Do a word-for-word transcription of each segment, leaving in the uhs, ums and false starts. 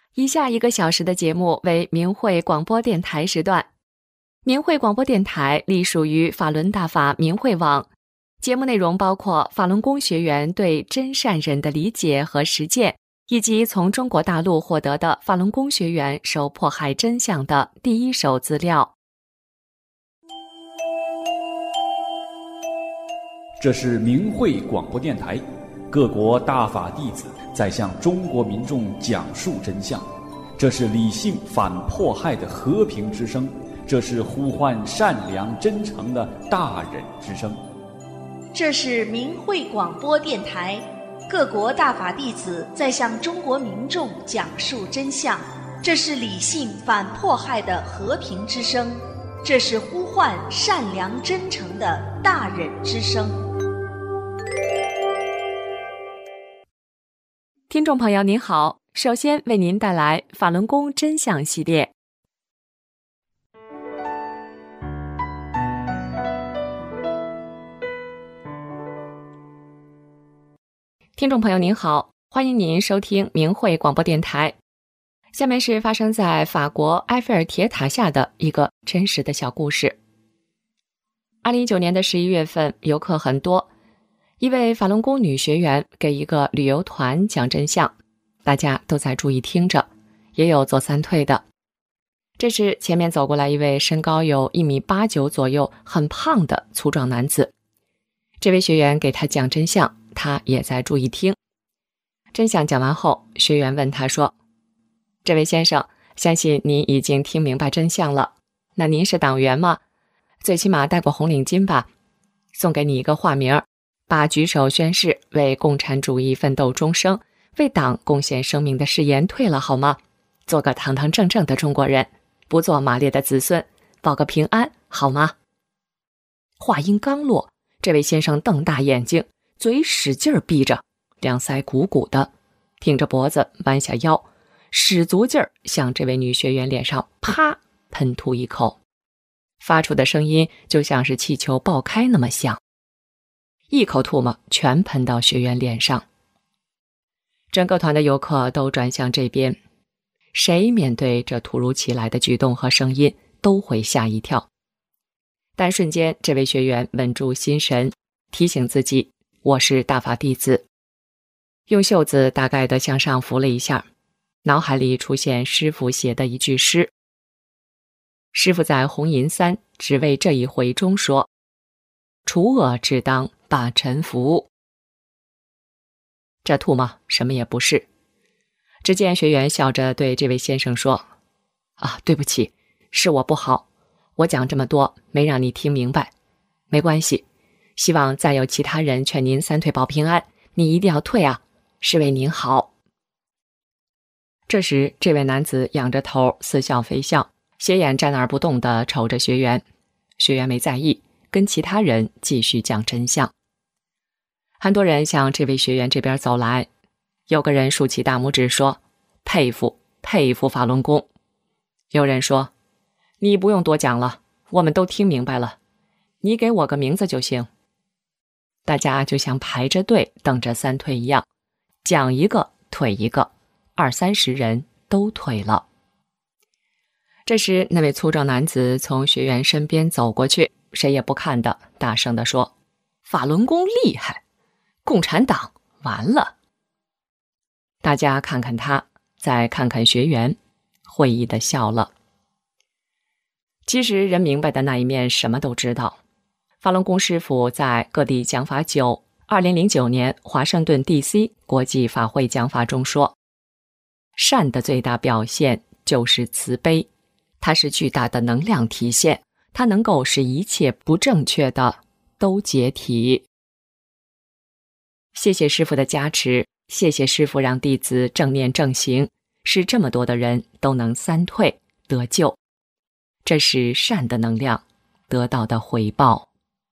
以下一个小时的节目为明慧广播电台时段。明慧广播电台隶属于法轮大法明慧网，节目内容包括法轮功学员对真善忍的理解和实践，以及从中国大陆获得的法轮功学员受迫害真相的第一手资料。 这是明慧广播电台，各国大法弟子在向中国民众讲述真相，这是理性反迫害的和平之声，这是呼唤善良真诚的大忍之声。 这是明慧广播电台，各国大法弟子在向中国民众讲述真相，这是理性反迫害的和平之声，这是呼唤善良真诚的大忍之声。 听众朋友您好，首先为您带来法轮功真相系列。听众朋友您好，欢迎您收听明慧广播电台。下面是发生在法国埃菲尔铁塔下的一个真实的小故事。二零一九年的十一月份，游客很多，一位法轮功女学员给一个旅游团讲真相，大家都在注意听着，也有做三退的。这时前面走过来一位身高有一米八九左右，很胖的粗壮男子。这位学员给他讲真相，他也在注意听。真相讲完后，学员问他说：这位先生，相信您已经听明白真相了，那您是党员吗？最起码戴过红领巾吧？送给你一个化名，把举手宣誓为共产主义奋斗终生，为党贡献生命的誓言退了好吗？做个堂堂正正的中国人，不做马列的子孙，保个平安好吗？话音刚落，这位先生瞪大眼睛，嘴使劲闭着，两腮鼓鼓的，挺着脖子弯下腰，使足劲儿向这位女学员脸上啪喷吐一口，发出的声音就像是气球爆开那么响，一口唾沫全喷到学员脸上。整个团的游客都转向这边，谁面对这突如其来的举动和声音都会吓一跳。但瞬间这位学员稳住心神，提醒自己，我是大法弟子，用袖子大概地向上拂了一下，脑海里出现师父写的一句诗。师父在红银三只为这一回中说，除恶只当把臣服。这吐沫什么也不是。只见学员笑着对这位先生说，啊，对不起，是我不好，我讲这么多没让你听明白，没关系，希望再有其他人劝您三退保平安，你一定要退啊，是为您好。这时这位男子仰着头似笑非笑，斜眼站那儿不动地瞅着学员，学员没在意，跟其他人继续讲真相。很多人向这位学员这边走来，有个人竖起大拇指说，佩服佩服法轮功。有人说，你不用多讲了，我们都听明白了，你给我个名字就行。大家就像排着队等着三退一样，讲一个退一个，二三十人都退了。这时那位粗壮男子从学员身边走过去，谁也不看的大声地说，法轮功厉害，共产党完了。大家看看他，再看看学员，会意地笑了。其实人明白的那一面什么都知道。法轮功师父在各地讲法九二零零九年华盛顿 D C 国际法会讲法中说，善的最大表现就是慈悲，它是巨大的能量体现，它能够使一切不正确的都解体。谢谢师父的加持，谢谢师父让弟子正念正行，使这么多的人都能三退得救，这是善的能量得到的回报。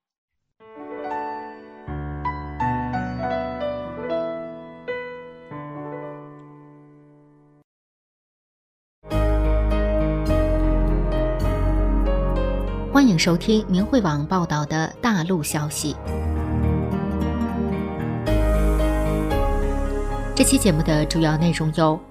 欢迎收听明慧网报道的大陆消息。这期节目的主要内容有：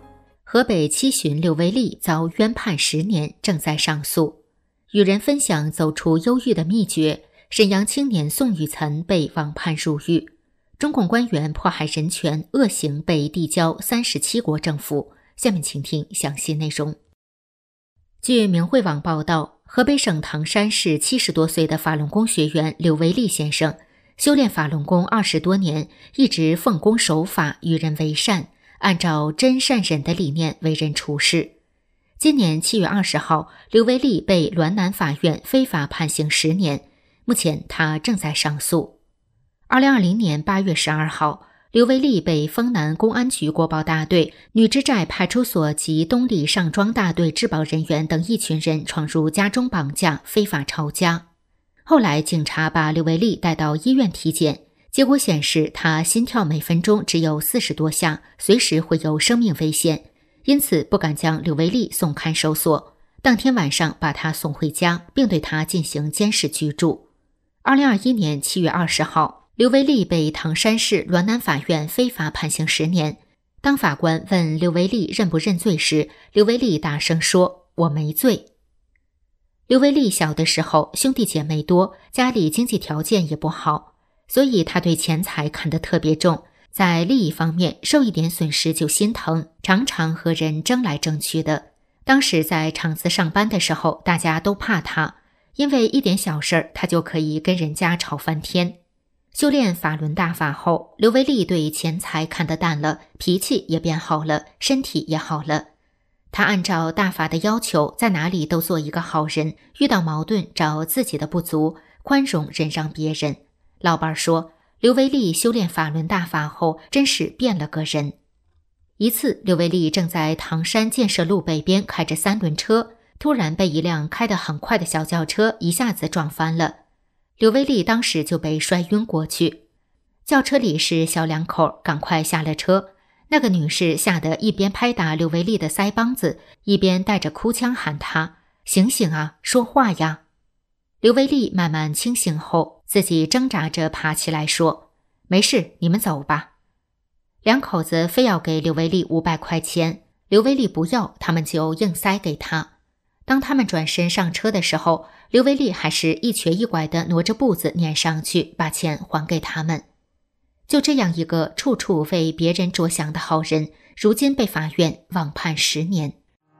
河北七旬刘维利遭冤判十年，正在上诉。与人分享走出忧郁的秘诀，沈阳青年宋雨岑被网判入狱。中共官员迫害人权，恶行被递交三十七国政府。下面请听详细内容。据明慧网报道，河北省唐山市七十多岁的法轮功学员刘维利先生，修炼法轮功二十多年，一直奉公守法，与人为善，按照真善忍的理念为人处事。今年七月二十号，刘维利被滦南法院非法判刑十年，目前他正在上诉。二零二零年八月十二号，刘维利被丰南公安局国保大队、女之寨派出所及东里上庄大队治保人员等一群人闯入家中绑架，非法抄家。后来警察把刘维利带到医院体检，结果显示他心跳每分钟只有四十多下，随时会有生命危险，因此不敢将刘维利送看守所。当天晚上把他送回家，并对他进行监视居住。二零二一年七月二十号，刘维利被唐山市滦南法院非法判刑十年。当法官问刘维利认不认罪时，刘维利大声说：“我没罪。”刘维利小的时候兄弟姐妹多，家里经济条件也不好，所以他对钱财看得特别重，在利益方面受一点损失就心疼，常常和人争来争去的。当时在厂子上班的时候，大家都怕他，因为一点小事儿他就可以跟人家吵翻天。修炼法轮大法后，刘维利对钱财看得淡了，脾气也变好了，身体也好了。他按照大法的要求，在哪里都做一个好人，遇到矛盾找自己的不足，宽容忍让别人。老伴说，刘维利修炼法轮大法后，真是变了个人。一次，刘维利正在唐山建设路北边开着三轮车，突然被一辆开得很快的小轿车一下子撞翻了。刘维利当时就被摔晕过去。轿车里是小两口，赶快下了车。那个女士吓得一边拍打刘维利的腮帮子，一边带着哭腔喊他：“醒醒啊，说话呀！”刘维利慢慢清醒后，自己挣扎着爬起来说：“没事，你们走吧。”两口子非要给刘维利五百块钱，刘维利不要，他们就硬塞给他。当他们转身上车的时候，刘维利还是一瘸一拐地挪着步子撵上去，把钱还给他们。就这样一个处处为别人着想的好人，如今被法院网判十年。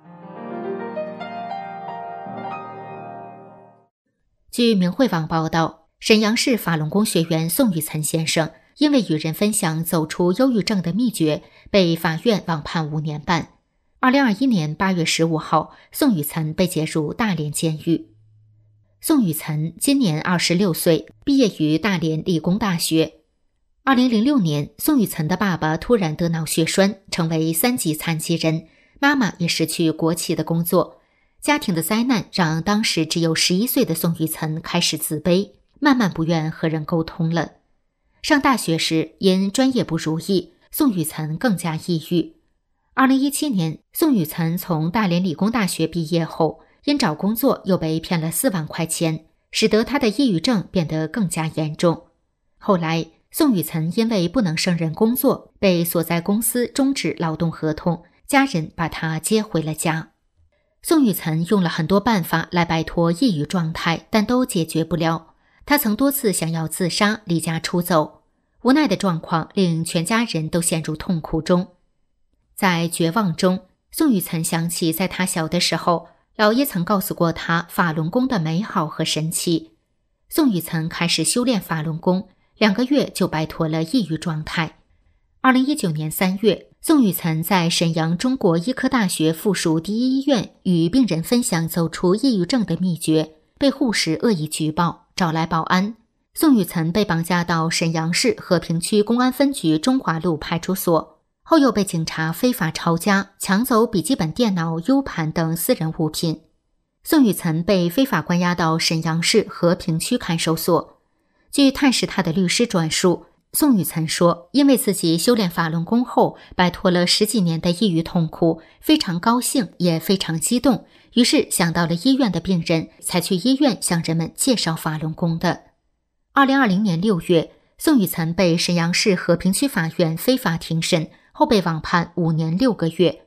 据明慧网报道，沈阳市法轮功学员宋雨岑先生因为与人分享走出忧郁症的秘诀，被法院网判五年半。二零二一年八月十五号，宋雨岑被解入大连监狱。宋雨岑今年二十六岁，毕业于大连理工大学。二零零六年，宋雨岑的爸爸突然得脑血栓，成为三级残疾人，妈妈也失去国企的工作。家庭的灾难让当时只有十一岁的宋雨岑开始自卑，慢慢不愿和人沟通了。上大学时，因专业不如意，宋雨岑更加抑郁。二零一七年，宋雨岑从大连理工大学毕业后，因找工作又被骗了四万块钱，使得他的抑郁症变得更加严重。后来，宋雨岑因为不能胜任工作，被所在公司终止劳动合同，家人把他接回了家。宋雨岑用了很多办法来摆脱抑郁状态，但都解决不了。他曾多次想要自杀，离家出走，无奈的状况令全家人都陷入痛苦中。在绝望中，宋雨岑想起在他小的时候，姥爷曾告诉过他法轮功的美好和神奇。宋雨岑开始修炼法轮功，两个月就摆脱了抑郁状态。二零一九年三月，宋雨岑在沈阳中国医科大学附属第一医院与病人分享走出抑郁症的秘诀，被护士恶意举报，找来保安。宋雨岑被绑架到沈阳市和平区公安分局中华路派出所，后又被警察非法抄家，抢走笔记本电脑、U 盘等私人物品。宋雨岑被非法关押到沈阳市和平区看守所。据探视他的律师转述，宋雨岑说，因为自己修炼法轮功后摆脱了十几年的抑郁痛苦，非常高兴也非常激动，于是想到了医院的病人，才去医院向人们介绍法轮功的。二零二零年六月，宋雨岑被沈阳市和平区法院非法庭审，后被网判五年六个月。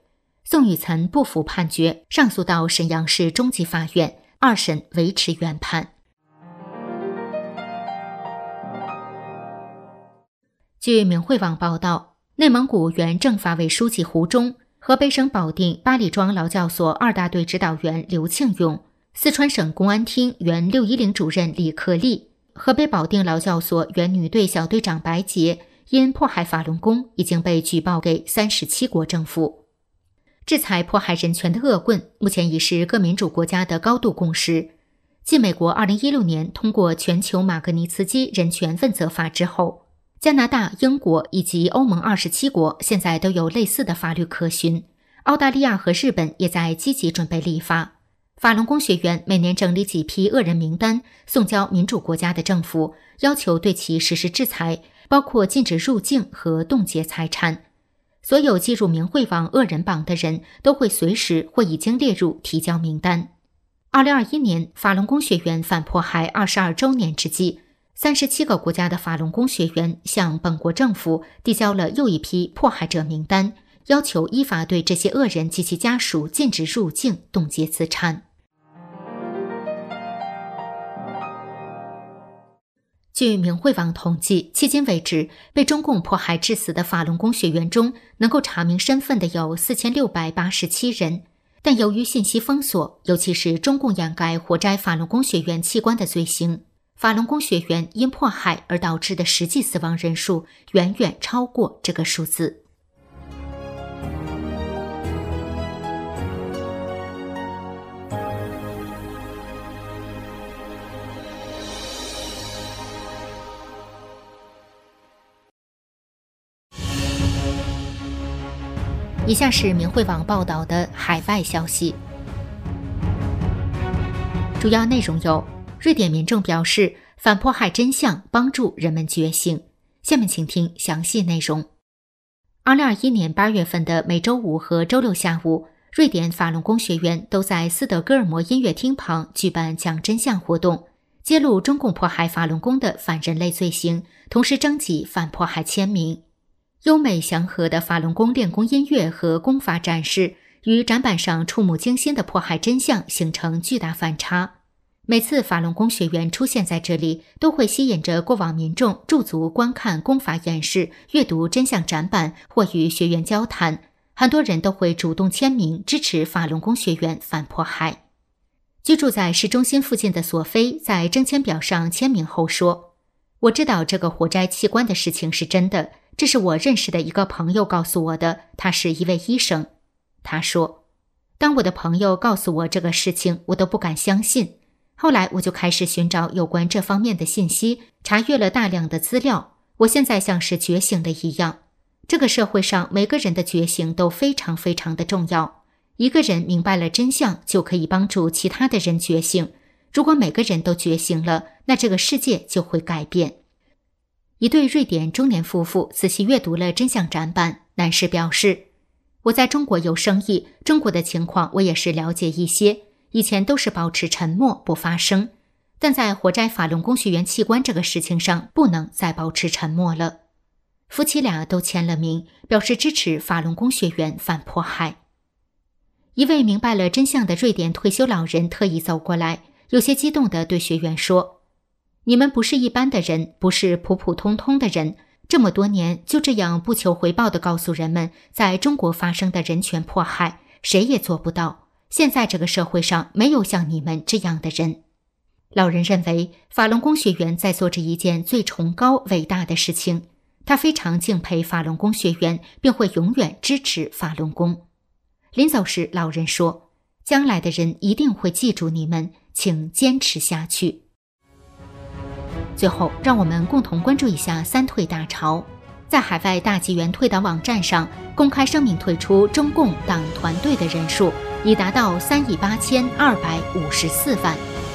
宋雨岑不服判决，上诉到沈阳市中级法院，二审维持原判。据明慧网报道，内蒙古原政法委书记胡忠、河北省保定八里庄劳教所二大队指导员刘庆勇、四川省公安厅原六一零主任李克利、河北保定劳教所原女队小队长白洁因迫害法轮功已经被举报给三十七国政府。制裁迫害人权的恶棍目前已是各民主国家的高度共识。继美国二零一六年通过全球马格尼茨基人权问责法之后，加拿大、英国以及欧盟二十七国现在都有类似的法律可循，澳大利亚和日本也在积极准备立法。法轮功学员每年整理几批恶人名单，送交民主国家的政府，要求对其实施制裁，包括禁止入境和冻结财产。所有记入明慧网恶人榜的人都会随时或已经列入提交名单。二零二一年法轮功学员反迫害二十二周年之际，三十七个国家的法轮功学员向本国政府递交了又一批迫害者名单，要求依法对这些恶人及其家属禁止入境、冻结资产。据明慧网统计，迄今为止，被中共迫害致死的法轮功学员中，能够查明身份的有四千六百八十七人。但由于信息封锁，尤其是中共掩盖活摘法轮功学员器官的罪行，法轮功学员因迫害而导致的实际死亡人数远远超过这个数字。以下是明慧网报道的海外消息，主要内容有：瑞典民众表示反迫害真相，帮助人们觉醒。下面请听详细内容。二零二一年八月份的每周五和周六下午，瑞典法轮功学员都在斯德哥尔摩音乐厅旁举办讲真相活动，揭露中共迫害法轮功的反人类罪行，同时征集反迫害签名。优美祥和的法轮功练功音乐和功法展示与展板上触目惊心的迫害真相形成巨大反差。每次法轮功学员出现在这里，都会吸引着过往民众驻足观看功法演示、阅读真相展板或与学员交谈，很多人都会主动签名支持法轮功学员反迫害。居住在市中心附近的索菲在征签表上签名后说：“我知道这个活摘器官的事情是真的，这是我认识的一个朋友告诉我的，他是一位医生。”他说：“当我的朋友告诉我这个事情，我都不敢相信。后来我就开始寻找有关这方面的信息，查阅了大量的资料。我现在像是觉醒了一样。这个社会上每个人的觉醒都非常非常的重要。一个人明白了真相，就可以帮助其他的人觉醒。如果每个人都觉醒了，那这个世界就会改变。”一对瑞典中年夫妇仔细阅读了真相展板，男士表示：“我在中国有生意，中国的情况我也是了解一些，以前都是保持沉默不发声，但在活摘法轮功学员器官这个事情上，不能再保持沉默了。”夫妻俩都签了名，表示支持法轮功学员反迫害。一位明白了真相的瑞典退休老人特意走过来，有些激动地对学员说：“你们不是一般的人，不是普普通通的人，这么多年就这样不求回报地告诉人们在中国发生的人权迫害，谁也做不到。现在这个社会上没有像你们这样的人。”老人认为法轮功学员在做着一件最崇高伟大的事情，他非常敬佩法轮功学员，并会永远支持法轮功。临走时，老人说：“将来的人一定会记住你们，请坚持下去。”最后，让我们共同关注一下三退大潮。在海外大纪元退党网站上公开声明退出中共党团队的人数已达到三亿八千二百五十四万。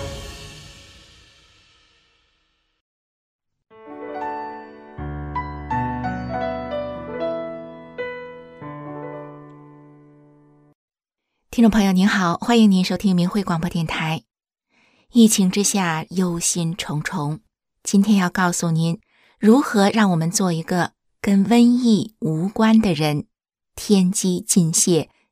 听众朋友您好，欢迎您收听明慧广播电台。疫情之下忧心忡忡，今天要告诉您如何让我们做一个跟瘟疫无关的人，天机尽泄，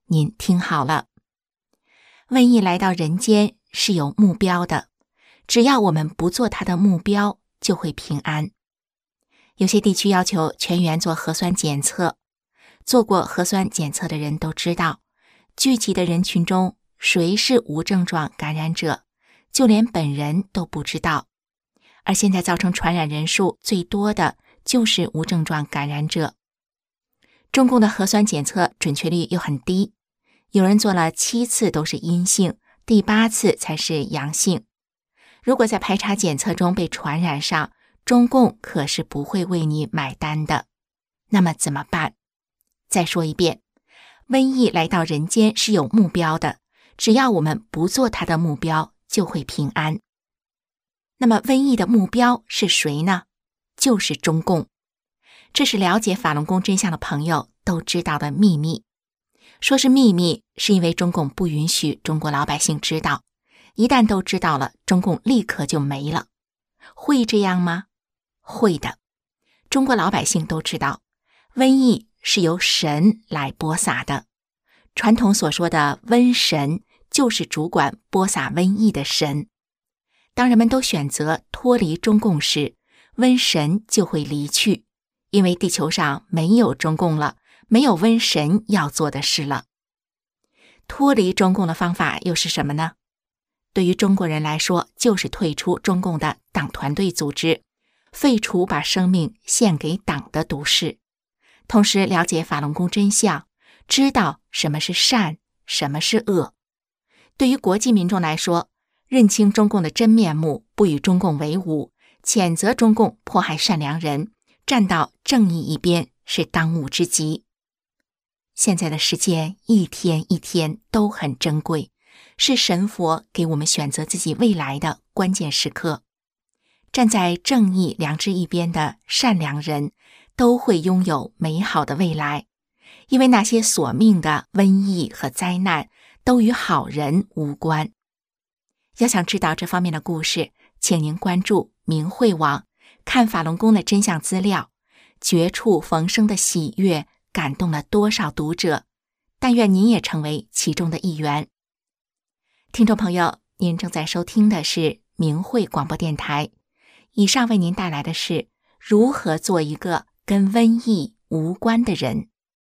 您听好了。瘟疫来到人间是有目标的，只要我们不做它的目标，就会平安。有些地区要求全员做核酸检测，做过核酸检测的人都知道，聚集的人群中谁是无症状感染者，就连本人都不知道。而现在造成传染人数最多的就是无症状感染者。中共的核酸检测准确率又很低，有人做了七次都是阴性，第八次才是阳性。如果在排查检测中被传染上，中共可是不会为你买单的。那么怎么办？再说一遍，瘟疫来到人间是有目标的，只要我们不做它的目标，就会平安。那么瘟疫的目标是谁呢？就是中共。这是了解法轮功真相的朋友都知道的秘密。说是秘密，是因为中共不允许中国老百姓知道，一旦都知道了，中共立刻就没了。会这样吗？会的。中国老百姓都知道，瘟疫是由神来播撒的。传统所说的瘟神，就是主管播撒瘟疫的神。当人们都选择脱离中共时，瘟神就会离去，因为地球上没有中共了，没有瘟神要做的事了。脱离中共的方法又是什么呢？对于中国人来说，就是退出中共的党团队组织，废除把生命献给党的毒誓，同时了解法轮功真相，知道什么是善，什么是恶。对于国际民众来说，认清中共的真面目，不与中共为伍，谴责中共迫害善良人，站到正义一边，是当务之急。现在的时间一天一天都很珍贵，是神佛给我们选择自己未来的关键时刻。站在正义良知一边的善良人都会拥有美好的未来，因为那些索命的瘟疫和灾难都与好人无关。要想知道这方面的故事，请您关注明慧网，看法轮功的真相资料。绝处逢生的喜悦感动了多少读者，但愿您也成为其中的一员。听众朋友，您正在收听的是明慧广播电台，以上为您带来的是如何做一个跟瘟疫无关的人。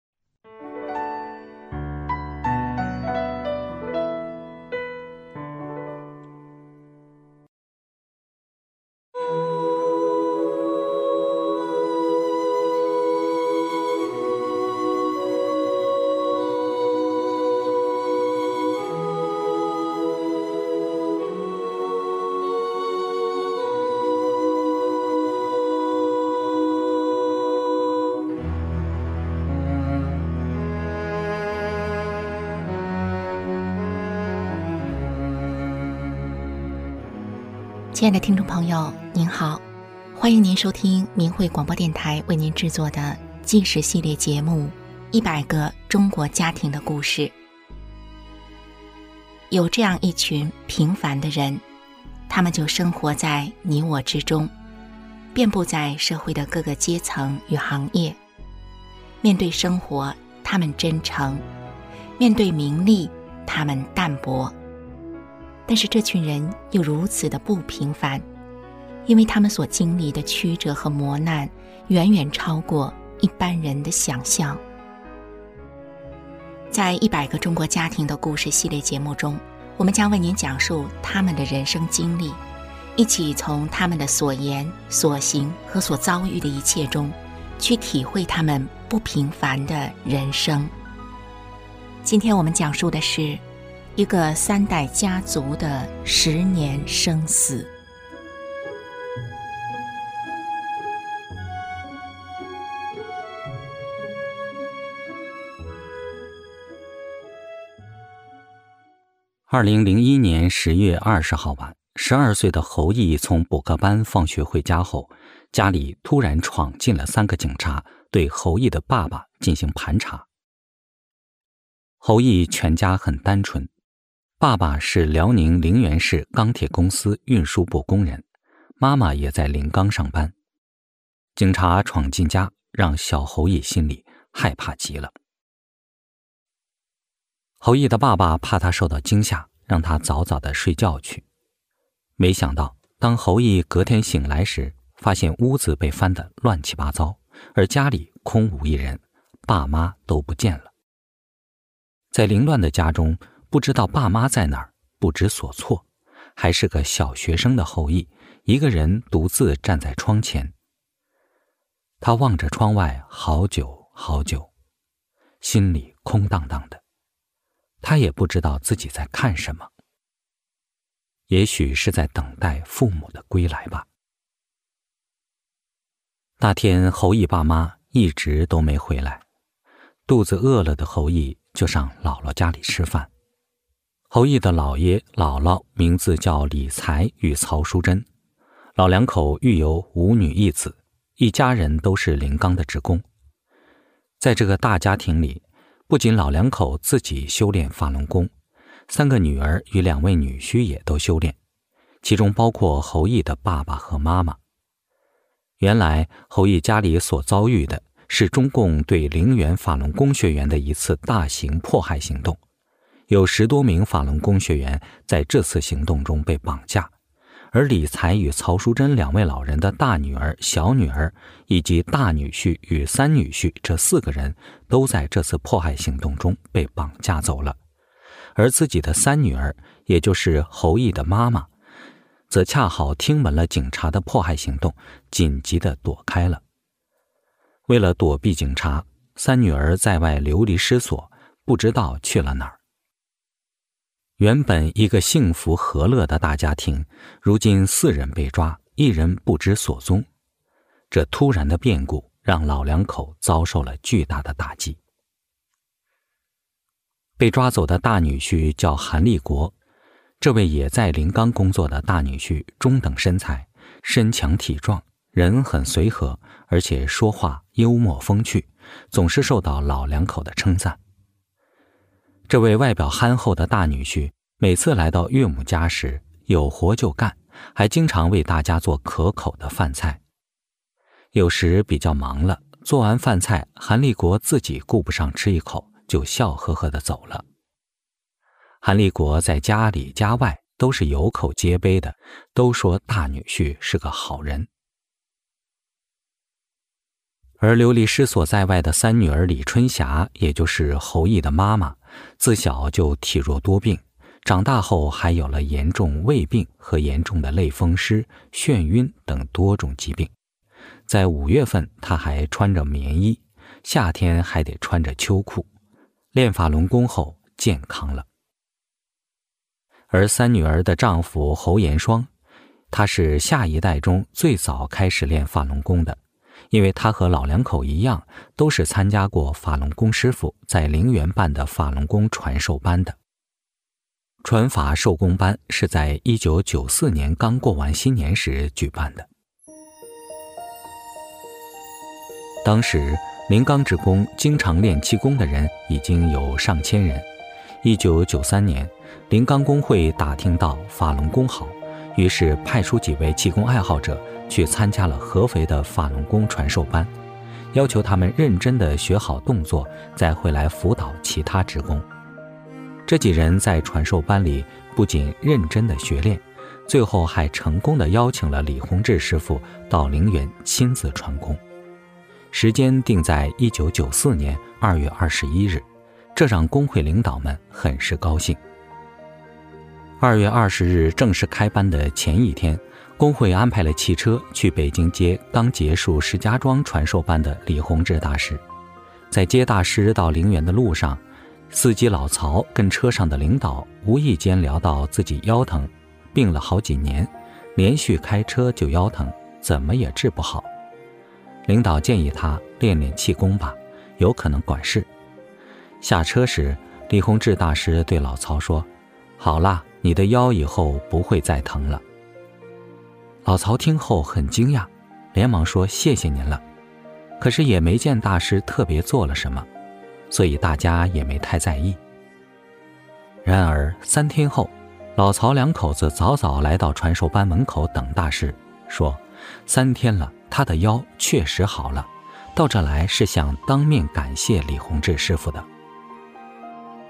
亲爱的听众朋友，您好，欢迎您收听明慧广播电台为您制作的纪实系列节目《一百个中国家庭的故事》。有这样一群平凡的人，他们就生活在你我之中，遍布在社会的各个阶层与行业。面对生活，他们真诚；面对名利，他们淡泊。但是这群人又如此的不平凡，因为他们所经历的曲折和磨难远远超过一般人的想象。在一百个中国家庭的故事系列节目中，我们将为您讲述他们的人生经历，一起从他们的所言所行和所遭遇的一切中，去体会他们不平凡的人生。今天我们讲述的是一个三代家族的十年生死。 二零零一年十月二十号晚，十二岁的侯毅从补课班放学回家后，家里突然闯进了三个警察，对侯毅的爸爸进行盘查。侯毅全家很单纯，爸爸是辽宁陵源市钢铁公司运输部工人，妈妈也在临钢上班。警察闯进家，让小侯毅心里害怕极了。 侯毅的爸爸怕他受到惊吓，让他早早的睡觉去。没想到当侯毅隔天醒来时，发现屋子被翻得乱七八糟，而家里空无一人，爸妈都不见了。在凌乱的家中，不知道爸妈在哪儿，不知所措，还是个小学生的侯毅，一个人独自站在窗前。他望着窗外好久好久，心里空荡荡的。他也不知道自己在看什么，也许是在等待父母的归来吧。那天侯毅爸妈一直都没回来，肚子饿了的侯毅就上姥姥家里吃饭。侯毅的姥爷姥姥名字叫李才与曹淑珍，老两口育有五女一子，一家人都是临钢的职工。在这个大家庭里，不仅老两口自己修炼法轮功，三个女儿与两位女婿也都修炼，其中包括侯毅的爸爸和妈妈。原来侯毅家里所遭遇的是中共对陵园法轮功学员的一次大型迫害行动，有十多名法轮功学员在这次行动中被绑架，而李才与曹淑珍两位老人的大女儿、小女儿以及大女婿与三女婿这四个人都在这次迫害行动中被绑架走了，而自己的三女儿，也就是侯毅的妈妈，则恰好听闻了警察的迫害行动，紧急地躲开了。为了躲避警察，三女儿在外流离失所，不知道去了哪儿。原本一个幸福和乐的大家庭，如今四人被抓，一人不知所踪。这突然的变故让老两口遭受了巨大的打击。被抓走的大女婿叫韩立国，这位也在临钢工作的大女婿中等身材，身强体壮，人很随和，而且说话幽默风趣，总是受到老两口的称赞。这位外表憨厚的大女婿每次来到岳母家时，有活就干，还经常为大家做可口的饭菜。有时比较忙了，做完饭菜，韩立国自己顾不上吃一口，就笑呵呵地走了。韩立国在家里家外都是有口皆碑的，都说大女婿是个好人。而流离失所在外的三女儿李春霞，也就是侯毅的妈妈，自小就体弱多病，长大后还有了严重胃病和严重的类风湿、眩晕等多种疾病。在五月份，她还穿着棉衣，夏天还得穿着秋裤。练法轮功后健康了。而三女儿的丈夫侯延双，他是下一代中最早开始练法轮功的，因为他和老两口一样，都是参加过法轮功师傅在陵园办的法轮功传授班的。传法授功班是在一九九四年刚过完新年时举办的。当时临钢职工经常练气功的人已经有上千人。一九九三年，临钢工会打听到法轮功好，于是派出几位气功爱好者去参加了合肥的法轮功传授班，要求他们认真地学好动作，再回来辅导其他职工。这几人在传授班里不仅认真地学练，最后还成功地邀请了李洪志师傅到陵园亲自传功。时间定在一九九四年二月二十一日，这让工会领导们很是高兴。二月二十日正式开班的前一天，工会安排了汽车去北京接刚结束石家庄传授班的李洪志大师。在接大师到陵园的路上，司机老曹跟车上的领导无意间聊到自己腰疼，病了好几年，连续开车就腰疼，怎么也治不好。领导建议他练练气功吧，有可能管事。下车时，李洪志大师对老曹说：“好啦，你的腰以后不会再疼了。”老曹听后很惊讶，连忙说：“谢谢您了。”可是也没见大师特别做了什么，所以大家也没太在意。然而三天后，老曹两口子早早来到传授班门口等大师，说三天了，他的腰确实好了，到这来是想当面感谢李洪志师傅的。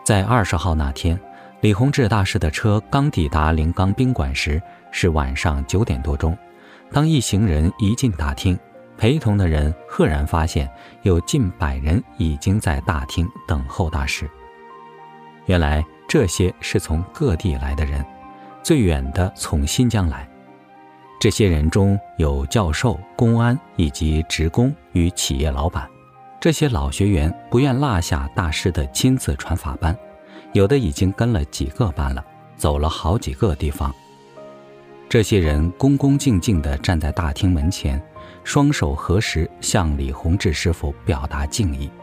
在二十号那天，李洪志大师的车刚抵达临冈宾馆时是晚上九点多钟。当一行人一进大厅，陪同的人赫然发现有近百人已经在大厅等候大师。原来这些是从各地来的人，最远的从新疆来。这些人中有教授、公安以及职工与企业老板。这些老学员不愿落下大师的亲自传法班，有的已经跟了几个班了，走了好几个地方。这些人恭恭敬敬地站在大厅门前，双手合十，向李洪志师傅表达敬意。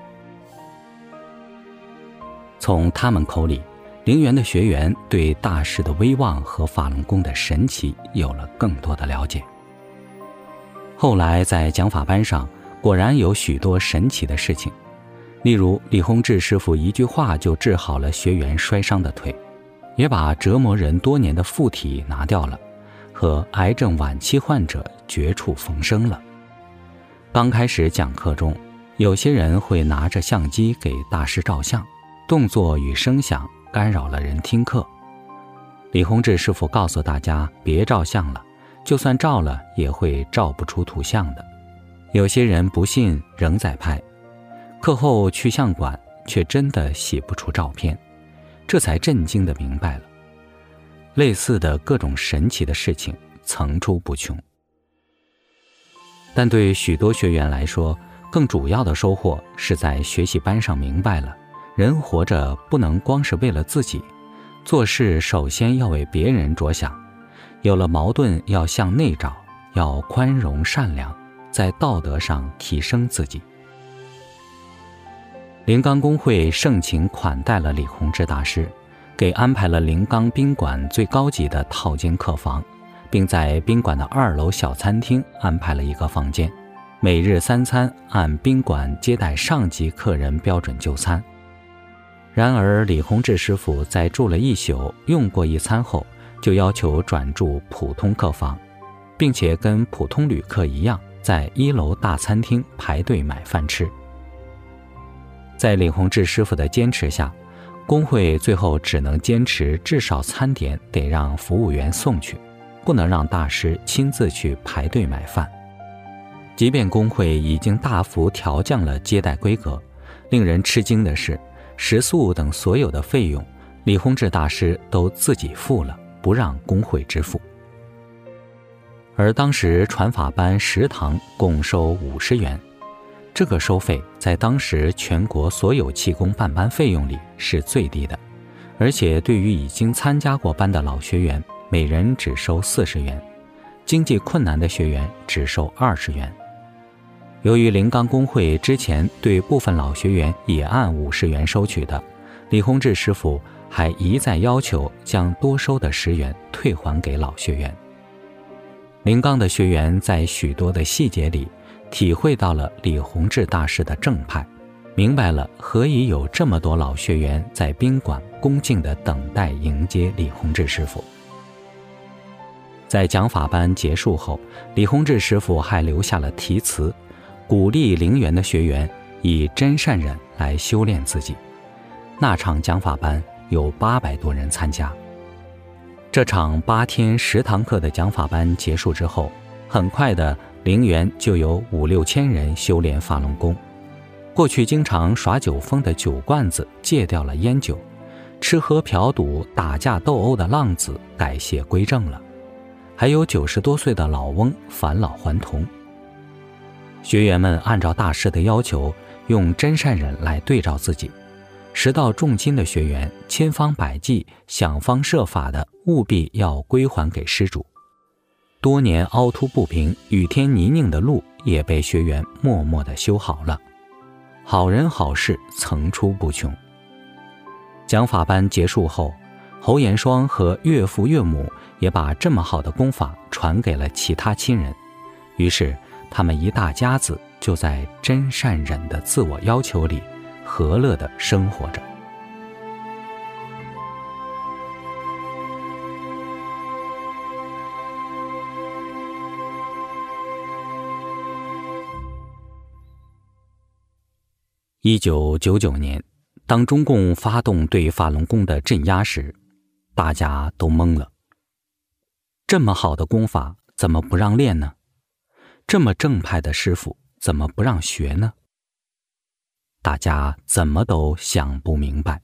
从他们口里，陵园的学员对大师的威望和法轮功的神奇有了更多的了解。后来在讲法班上，果然有许多神奇的事情，例如李洪志师傅一句话就治好了学员摔伤的腿，也把折磨人多年的附体拿掉了，和癌症晚期患者绝处逢生了。刚开始讲课中，有些人会拿着相机给大师照相，动作与声响干扰了人听课。李洪志师傅告诉大家别照相了，就算照了也会照不出图像的。有些人不信仍在拍，课后去相馆却真的洗不出照片，这才震惊地明白了。类似的各种神奇的事情层出不穷。但对许多学员来说，更主要的收获是在学习班上明白了，人活着不能光是为了自己，做事首先要为别人着想，有了矛盾要向内找，要宽容善良，在道德上提升自己。临冈公会盛情款待了李洪志大师，给安排了临冈宾馆最高级的套间客房，并在宾馆的二楼小餐厅安排了一个房间，每日三餐按宾馆接待上级客人标准就餐。然而李洪志师傅在住了一宿，用过一餐后，就要求转住普通客房，并且跟普通旅客一样，在一楼大餐厅排队买饭吃。在李洪志师傅的坚持下，工会最后只能坚持至少餐点得让服务员送去，不能让大师亲自去排队买饭。即便工会已经大幅调降了接待规格，令人吃惊的是，食宿等所有的费用，李洪志大师都自己付了，不让工会支付。而当时传法班食堂共收五十元，这个收费在当时全国所有气功办班费用里是最低的，而且对于已经参加过班的老学员，每人只收四十元，经济困难的学员只收二十元。由于临冈工会之前对部分老学员也按五十元收取的，李洪志师傅还一再要求将多收的十元退还给老学员。临冈的学员在许多的细节里体会到了李洪志大师的正派，明白了何以有这么多老学员在宾馆恭敬地等待迎接李洪志师傅。在讲法班结束后，李洪志师傅还留下了题词，鼓励陵园的学员以真善忍来修炼自己。那场讲法班有八百多人参加。这场八天十堂课的讲法班结束之后，很快的陵园就有五六千人修炼法轮功。过去经常耍酒疯的酒罐子戒掉了烟酒，吃喝嫖赌打架斗殴的浪子改邪归正了，还有九十多岁的老翁返老还童。学员们按照大师的要求，用真善忍来对照自己，识到重金的学员千方百计想方设法的务必要归还给施主。多年凹凸不平雨天泥泞的路也被学员默默地修好了，好人好事层出不穷。讲法班结束后，侯延双和岳父岳母也把这么好的功法传给了其他亲人，于是他们一大家子就在真善忍的自我要求里和乐地生活着。一九九九年， 当中共发动对法轮功的镇压时，大家都懵了。这么好的功法怎么不让练呢？这么正派的师傅怎么不让学呢？大家怎么都想不明白。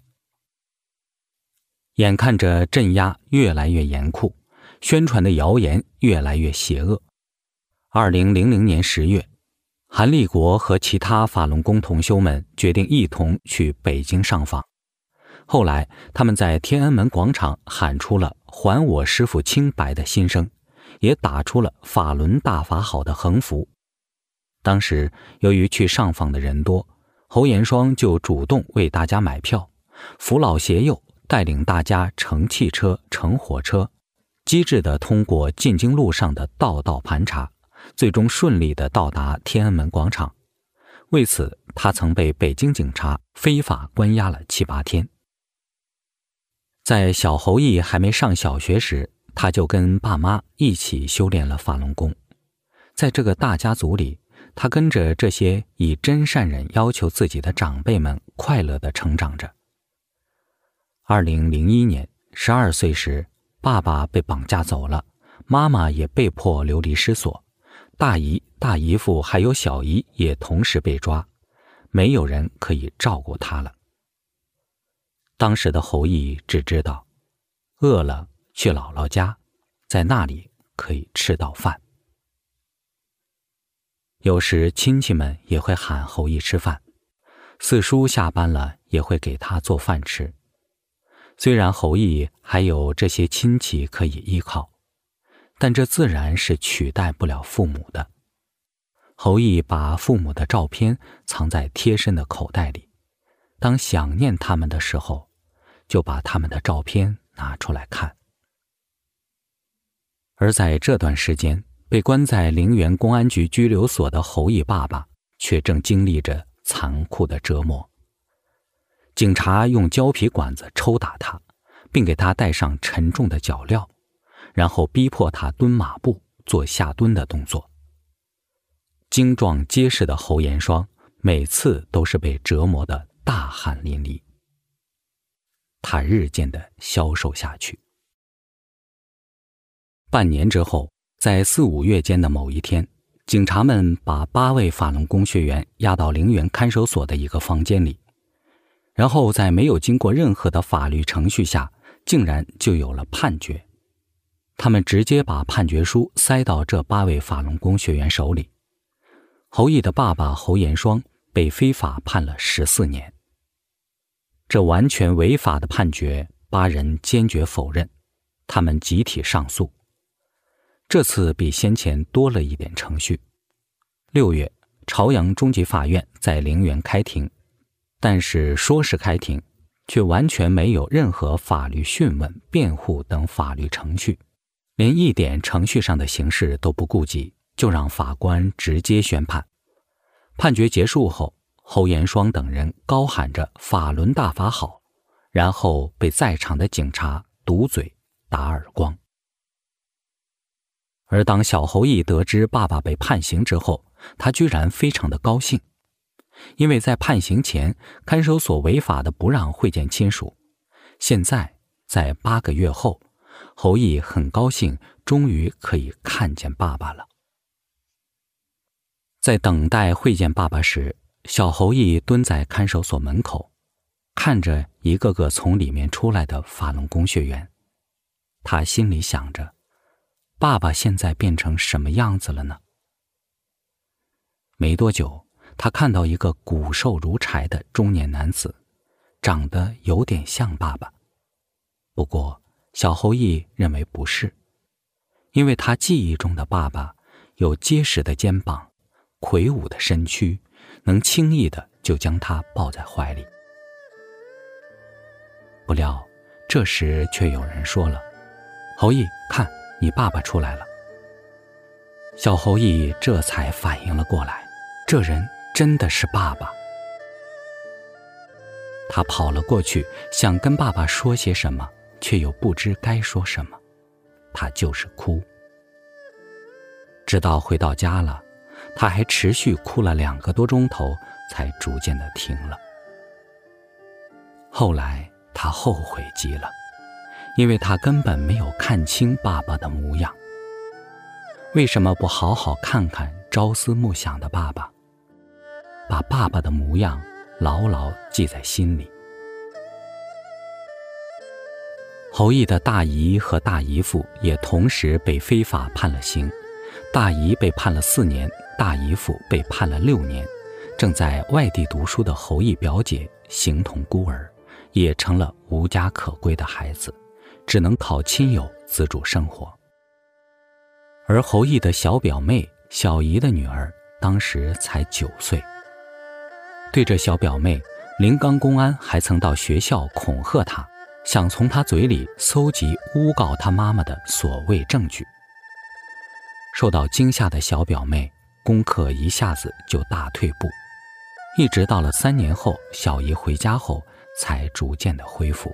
眼看着镇压越来越严酷，宣传的谣言越来越邪恶。二零零零年十月，韩立国和其他法轮功同修们决定一同去北京上访。后来他们在天安门广场喊出了还我师父清白的心声，也打出了法轮大法好的横幅。当时由于去上访的人多，侯延双就主动为大家买票，扶老携幼，带领大家乘汽车乘火车，机智地通过进京路上的道道盘查，最终顺利地到达天安门广场。为此他曾被北京警察非法关押了七八天。在小侯毅还没上小学时，他就跟爸妈一起修炼了法轮功。在这个大家族里，他跟着这些以真善忍要求自己的长辈们快乐地成长着。二零零一年，十二岁时，爸爸被绑架走了，妈妈也被迫流离失所，大姨、大姨父还有小姨也同时被抓，没有人可以照顾他了。当时的侯毅只知道，饿了去姥姥家，在那里可以吃到饭。有时亲戚们也会喊侯毅吃饭，四叔下班了也会给他做饭吃。虽然侯毅还有这些亲戚可以依靠，但这自然是取代不了父母的。侯毅把父母的照片藏在贴身的口袋里，当想念他们的时候，就把他们的照片拿出来看。而在这段时间，被关在陵园公安局拘留所的侯毅爸爸却正经历着残酷的折磨。警察用胶皮管子抽打他，并给他戴上沉重的脚镣，然后逼迫他蹲马步，做下蹲的动作。精壮结实的侯延双每次都是被折磨得大汗淋漓。他日渐的消瘦下去。半年之后，在四五月间的某一天，警察们把八位法轮功学员押到陵园看守所的一个房间里，然后在没有经过任何的法律程序下，竟然就有了判决。他们直接把判决书塞到这八位法轮功学员手里。侯毅的爸爸侯延双被非法判了十四年。这完全违法的判决，八人坚决否认，他们集体上诉。这次比先前多了一点程序。六月，朝阳中级法院在陵园开庭，但是说是开庭，却完全没有任何法律讯问、辩护等法律程序，连一点程序上的形式都不顾及，就让法官直接宣判。判决结束后，侯延双等人高喊着法轮大法好，然后被在场的警察堵嘴打耳光。而当小侯毅得知爸爸被判刑之后，他居然非常的高兴，因为在判刑前，看守所违法的不让会见亲属。现在在八个月后，侯毅很高兴，终于可以看见爸爸了。在等待会见爸爸时，小侯毅蹲在看守所门口，看着一个个从里面出来的法轮功学员，他心里想着，爸爸现在变成什么样子了呢？没多久，他看到一个骨瘦如柴的中年男子，长得有点像爸爸。不过小侯毅认为不是，因为他记忆中的爸爸有结实的肩膀，魁梧的身躯，能轻易的就将他抱在怀里。不料这时却有人说了，侯毅，看，你爸爸出来了。小侯毅这才反应了过来，这人真的是爸爸。他跑了过去，想跟爸爸说些什么，却又不知该说什么，他就是哭。直到回到家了，他还持续哭了两个多钟头，才逐渐的停了。 后来他后悔极了，因为他根本没有看清爸爸的模样。为什么不好好看看朝思暮想的爸爸，把爸爸的模样牢牢记在心里？侯毅的大姨和大姨父也同时被非法判了刑，大姨被判了四年，大姨父被判了六年。正在外地读书的侯毅表姐形同孤儿，也成了无家可归的孩子，只能靠亲友资助生活。而侯毅的小表妹小姨的女儿当时才九岁。对着小表妹，临港公安还曾到学校恐吓她，想从她嘴里搜集诬告她妈妈的所谓证据。受到惊吓的小表妹功课一下子就大退步，一直到了三年后，小姨回家后才逐渐的恢复。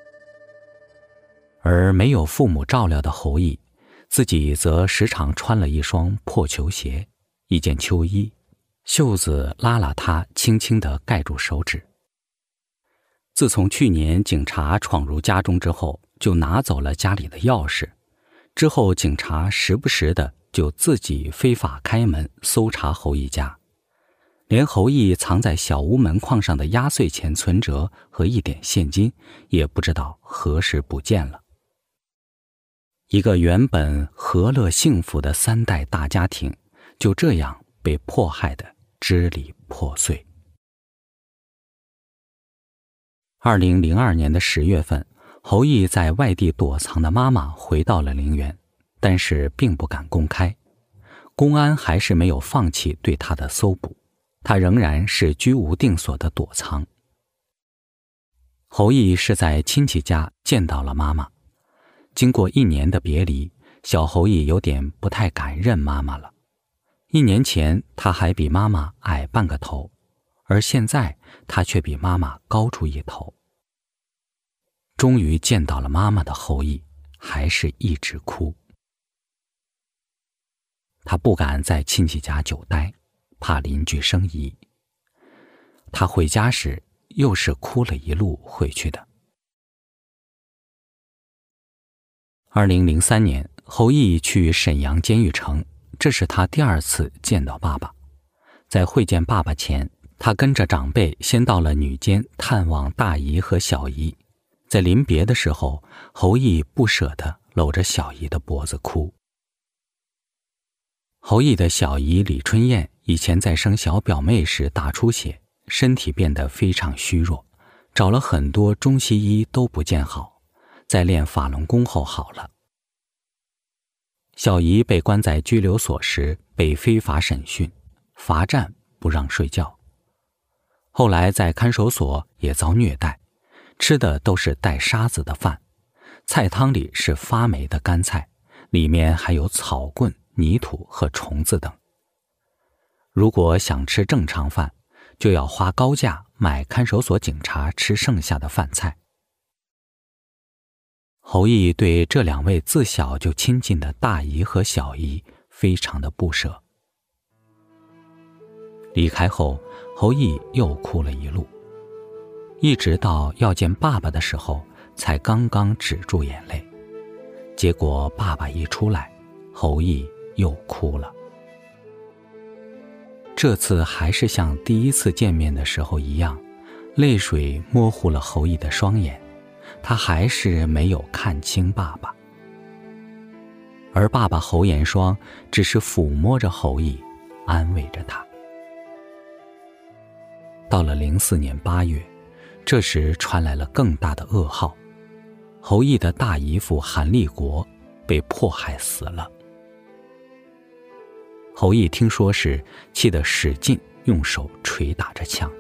而没有父母照料的侯毅，自己则时常穿了一双破球鞋，一件秋衣，袖子拉拉他轻轻地盖住手指。自从去年警察闯入家中之后，就拿走了家里的钥匙，之后警察时不时的就自己非法开门搜查侯毅家，连侯毅藏在小屋门框上的压岁钱存折和一点现金也不知道何时不见了。一个原本和乐幸福的三代大家庭，就这样被迫害得支离破碎。二零零二年的十月份，侯毅在外地躲藏的妈妈回到了陵园，但是并不敢公开。公安还是没有放弃对他的搜捕，他仍然是居无定所的躲藏。侯毅是在亲戚家见到了妈妈，经过一年的别离，小侯毅有点不太敢认妈妈了。一年前他还比妈妈矮半个头，而现在他却比妈妈高出一头。终于见到了妈妈的侯毅还是一直哭。他不敢在亲戚家久待，怕邻居生疑。他回家时又是哭了一路回去的。二零零三年，侯毅去沈阳监狱城，这是他第二次见到爸爸。在会见爸爸前，他跟着长辈先到了女监探望大姨和小姨。在临别的时候，侯毅不舍地搂着小姨的脖子哭。侯毅的小姨李春燕以前在生小表妹时大出血，身体变得非常虚弱，找了很多中西医都不见好，在练法轮功后好了。小姨被关在拘留所时被非法审讯，罚站不让睡觉，后来在看守所也遭虐待，吃的都是带沙子的饭，菜汤里是发霉的干菜，里面还有草棍、泥土和虫子等。如果想吃正常饭，就要花高价买看守所警察吃剩下的饭菜。侯毅对这两位自小就亲近的大姨和小姨非常的不舍。离开后，侯毅又哭了一路，一直到要见爸爸的时候才刚刚止住眼泪。结果爸爸一出来，侯毅又哭了。这次还是像第一次见面的时候一样，泪水模糊了侯毅的双眼，他还是没有看清爸爸。而爸爸侯延双只是抚摸着侯毅，安慰着他。到了零四年八月，这时传来了更大的噩耗，侯毅的大姨父韩立国被迫害死了。侯毅听说时，气得使劲用手捶打着墙。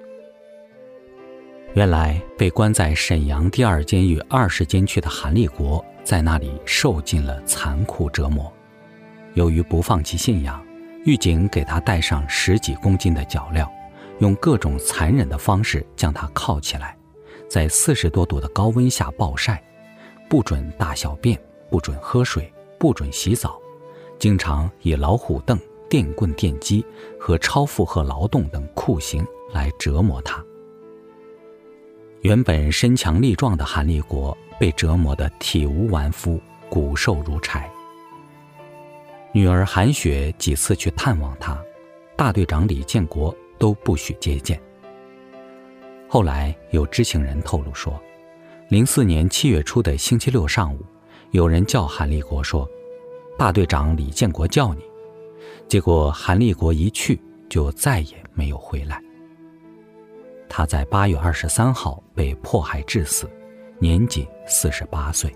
原来被关在沈阳第二监狱二十监区的韩立国，在那里受尽了残酷折磨。由于不放弃信仰，狱警给他带上十几公斤的脚镣，用各种残忍的方式将他铐起来，在四十多度的高温下暴晒，不准大小便，不准喝水，不准洗澡，经常以老虎凳、电棍电击和超负荷劳动等酷刑来折磨他。 原本身强力壮的韩立国被折磨得体无完肤，骨瘦如柴。女儿韩雪几次去探望他，大队长李建国都不许接见。后来有知情人透露说，零四年七月初的星期六上午，有人叫韩立国说，大队长李建国叫你。结果韩立国一去就再也没有回来。他在八月二十三号被迫害致死，年仅四十八岁。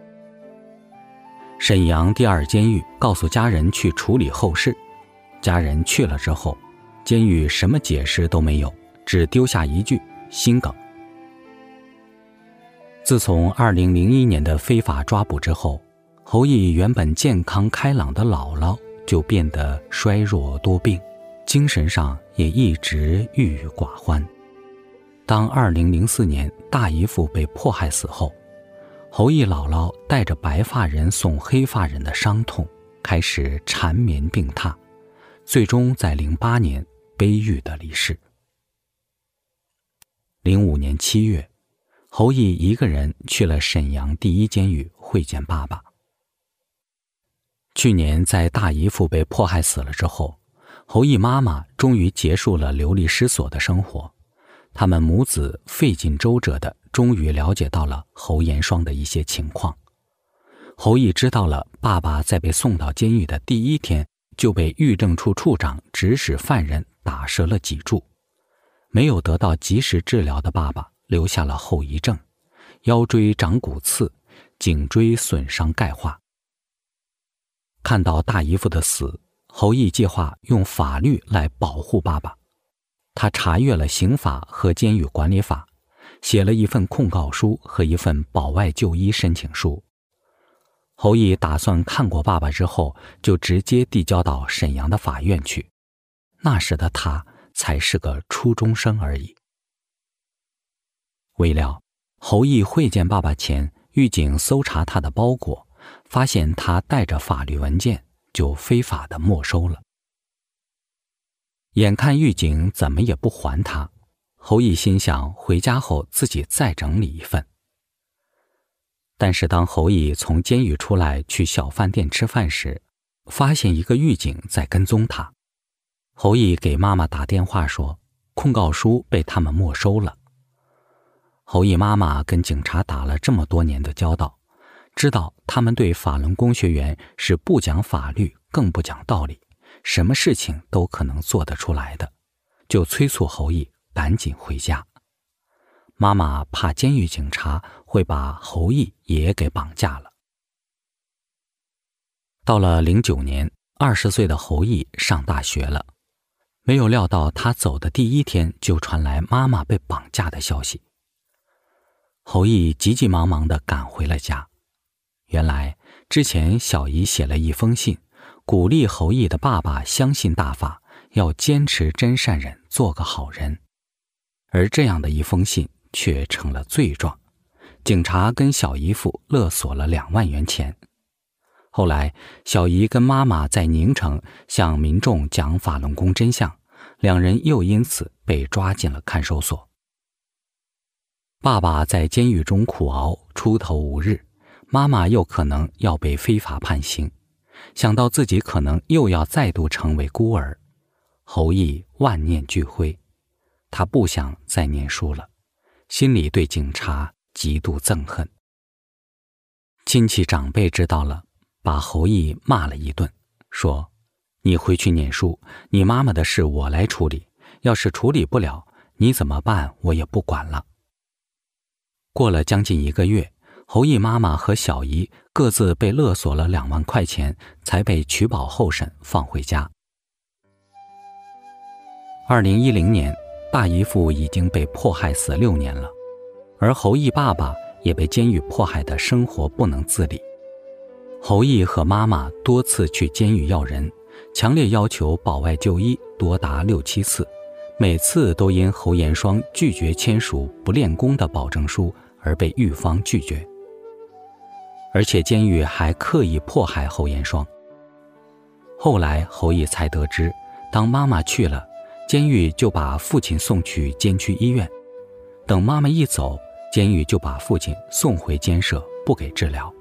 沈阳第二监狱告诉家人去处理后事，家人去了之后，监狱什么解释都没有，只丢下一句心梗。自从二零零一年的非法抓捕之后，侯毅原本健康开朗的姥姥就变得衰弱多病，精神上也一直郁郁寡欢。当二零零四年大姨父被迫害死后，侯毅姥姥带着白发人送黑发人的伤痛，开始缠绵病榻，最终在零八年悲郁地离世。零五年七月，侯毅一个人去了沈阳第一监狱会见爸爸。去年在大姨父被迫害死了之后，侯毅妈妈终于结束了流离失所的生活，他们母子费尽周折的终于了解到了侯延双的一些情况。侯毅知道了爸爸在被送到监狱的第一天就被狱政处处长指使犯人打折了脊柱，没有得到及时治疗的爸爸留下了后遗症，腰椎长骨刺，颈椎损伤钙化。看到大姨父的死，侯毅计划用法律来保护爸爸。他查阅了刑法和监狱管理法，写了一份控告书和一份保外就医申请书。侯毅打算看过爸爸之后就直接递交到沈阳的法院去，那时的他才是个初中生而已。未料侯毅会见爸爸前，狱警搜查他的包裹，发现他带着法律文件，就非法的没收了。眼看狱警怎么也不还他，侯毅心想回家后自己再整理一份。但是当侯毅从监狱出来去小饭店吃饭时，发现一个狱警在跟踪他。侯毅给妈妈打电话说，控告书被他们没收了。侯毅妈妈跟警察打了这么多年的交道，知道他们对法轮功学员是不讲法律更不讲道理，什么事情都可能做得出来的，就催促侯毅赶紧回家。妈妈怕监狱警察会把侯毅也给绑架了。到了零九年，二十岁的侯毅上大学了，没有料到他走的第一天就传来妈妈被绑架的消息。侯毅急急忙忙地赶回了家。原来之前小姨写了一封信，鼓励侯毅的爸爸相信大法，要坚持真善忍，做个好人。而这样的一封信却成了罪状，警察跟小姨夫勒索了两万元钱。后来小姨跟妈妈在宁城向民众讲法轮功真相，两人又因此被抓进了看守所。爸爸在监狱中苦熬，出头无日，妈妈又可能要被非法判刑，想到自己可能又要再度成为孤儿，侯毅万念俱灰。他不想再念书了，心里对警察极度憎恨。亲戚长辈知道了，把侯毅骂了一顿，说：你回去念书，你妈妈的事我来处理，要是处理不了，你怎么办我也不管了。过了将近一个月，侯毅妈妈和小姨各自被勒索了两万块钱，才被取保候审放回家。二零一零年，大姨父已经被迫害死六年了，而侯毅爸爸也被监狱迫害得生活不能自理。侯毅和妈妈多次去监狱要人，强烈要求保外就医多达六七次，每次都因侯延双拒绝签署不练功的保证书而被狱方拒绝。而且监狱还刻意迫害侯延双。后来侯毅才得知，当妈妈去了，监狱就把父亲送去监区医院。 等妈妈一走，监狱就把父亲送回监舍，不给治疗。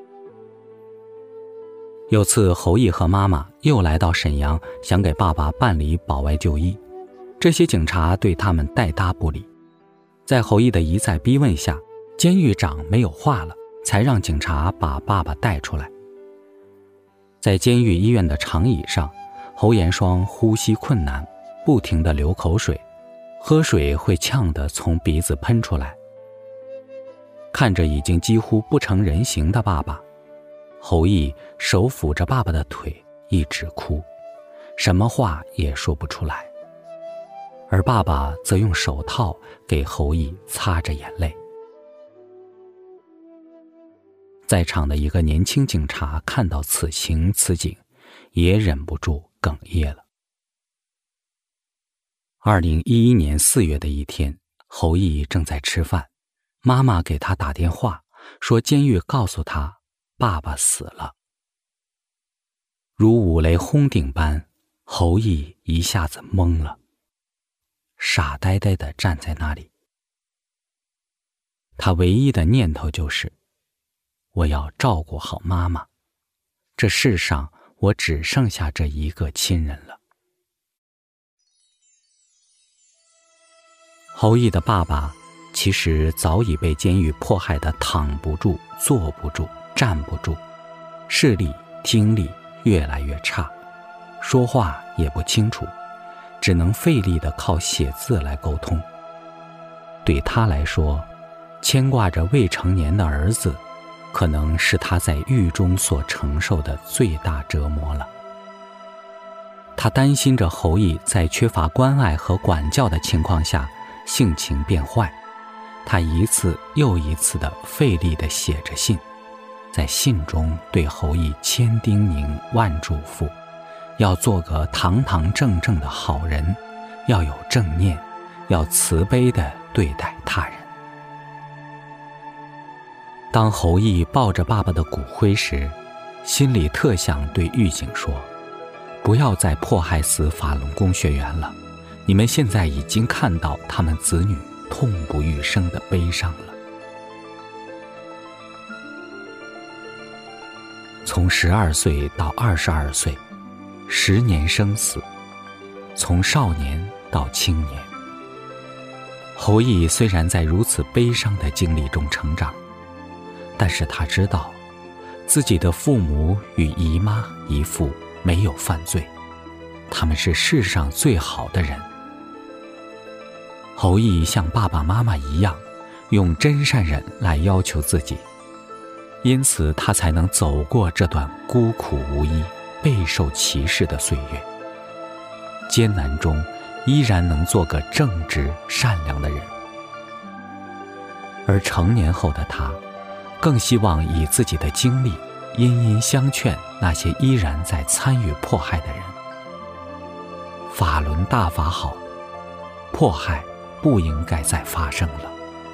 有次侯毅和妈妈又来到沈阳，想给爸爸办理保外就医，这些警察对他们带搭不理。在侯毅的一再逼问下，监狱长没有话了，才让警察把爸爸带出来。在监狱医院的长椅上，侯延双呼吸困难，不停地流口水，喝水会呛得从鼻子喷出来。看着已经几乎不成人形的爸爸，侯毅手抚着爸爸的腿，一直哭，什么话也说不出来。而爸爸则用手套给侯毅擦着眼泪。在场的一个年轻警察看到此情此景，也忍不住哽咽了。二零一一年四月的一天，侯毅正在吃饭，妈妈给他打电话，说监狱告诉他爸爸死了。如五雷轰顶般，侯毅一下子懵了，傻呆呆地站在那里。他唯一的念头就是，我要照顾好妈妈，这世上我只剩下这一个亲人了。侯毅的爸爸其实早已被监狱迫害得躺不住、坐不住、站不住，视力、听力越来越差，说话也不清楚，只能费力地靠写字来沟通。对他来说，牵挂着未成年的儿子，可能是他在狱中所承受的最大折磨了。他担心着侯毅在缺乏关爱和管教的情况下性情变坏，他一次又一次地费力地写着信，在信中对侯毅千叮咛万嘱咐，要做个堂堂正正的好人，要有正念，要慈悲地对待他人。当侯毅抱着爸爸的骨灰时，心里特想对狱警说，不要再迫害死法轮功学员了，你们现在已经看到他们子女痛不欲生的悲伤了。从十二岁到二十二岁，十年生死，从少年到青年。侯毅虽然在如此悲伤的经历中成长，但是他知道，自己的父母与姨妈姨父没有犯罪，他们是世上最好的人。侯毅像爸爸妈妈一样，用真善忍来要求自己，因此他才能走过这段孤苦无依、备受歧视的岁月，艰难中依然能做个正直善良的人。而成年后的他，更希望以自己的经历殷殷相劝那些依然在参与迫害的人。法轮大法好，迫害不应该再发生了。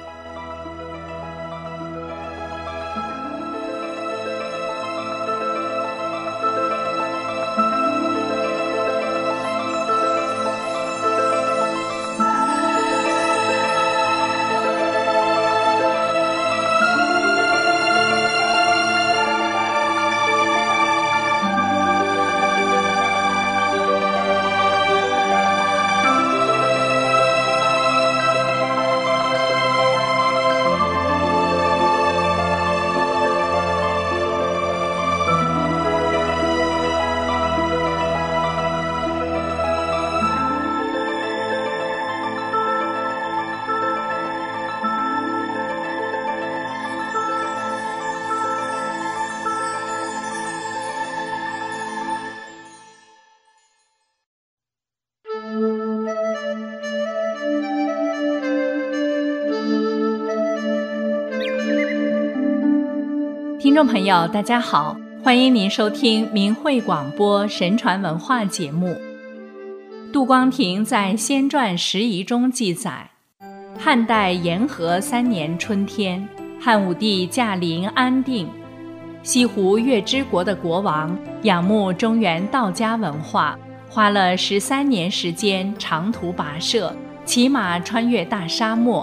听众朋友大家好，欢迎您收听明慧广播神传文化节目。杜光庭在《仙传拾遗》中记载，汉代延和三年春天，汉武帝驾临安定，西湖月之国的国王仰慕中原道家文化，花了十三年时间长途跋涉，骑马穿越大沙漠，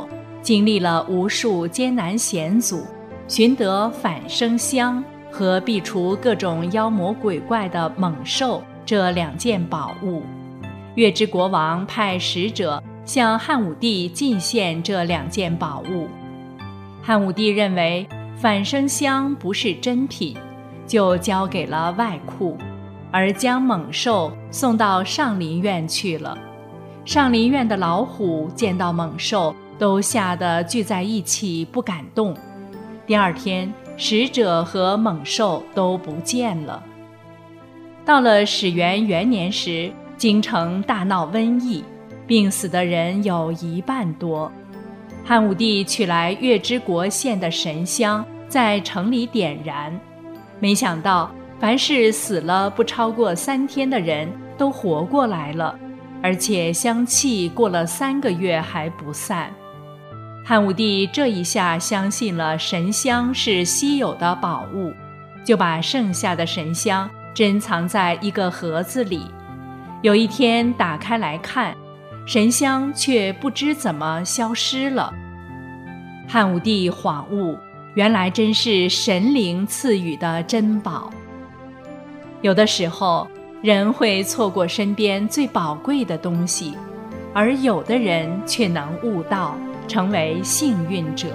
经历了无数艰难险阻，寻得返生香和避除各种妖魔鬼怪的猛兽这两件宝物。月之国王派使者向汉武帝进献这两件宝物。汉武帝认为返生香不是真品，就交给了外库，而将猛兽送到上林苑去了。上林苑的老虎见到猛兽都吓得聚在一起不敢动。第二天，使者和猛兽都不见了。到了始元元年时，京城大闹瘟疫，病死的人有一半多。汉武帝取来月之国献的神香，在城里点燃，没想到凡是死了不超过三天的人都活过来了，而且香气过了三个月还不散。汉武帝这一下相信了神香是稀有的宝物，就把剩下的神香珍藏在一个盒子里。有一天打开来看，神香却不知怎么消失了。汉武帝恍悟，原来真是神灵赐予的珍宝。有的时候，人会错过身边最宝贵的东西，而有的人却能悟道，成为幸运者。